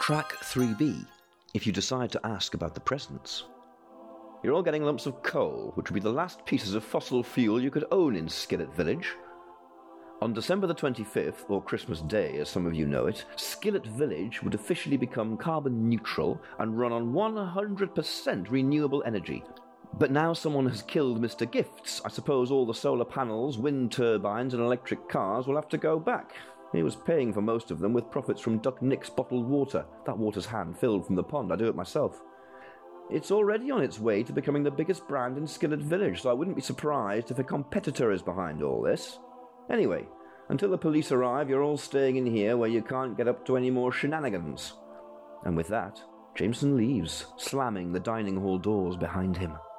Track 3B, if you decide to ask about the presents. You're all getting lumps of coal, which would be the last pieces of fossil fuel you could own in Skillet Village. On December the 25th, or Christmas Day as some of you know it, Skillet Village would officially become carbon neutral and run on 100% renewable energy. But now someone has killed Mr. Gifts. I suppose all the solar panels, wind turbines and electric cars will have to go back. He was paying for most of them with profits from Duck Nick's bottled water. That water's hand-filled from the pond, I do it myself. It's already on its way to becoming the biggest brand in Skillet Village, so I wouldn't be surprised if a competitor is behind all this. Anyway, until the police arrive, you're all staying in here where you can't get up to any more shenanigans. And with that, Jameson leaves, slamming the dining hall doors behind him.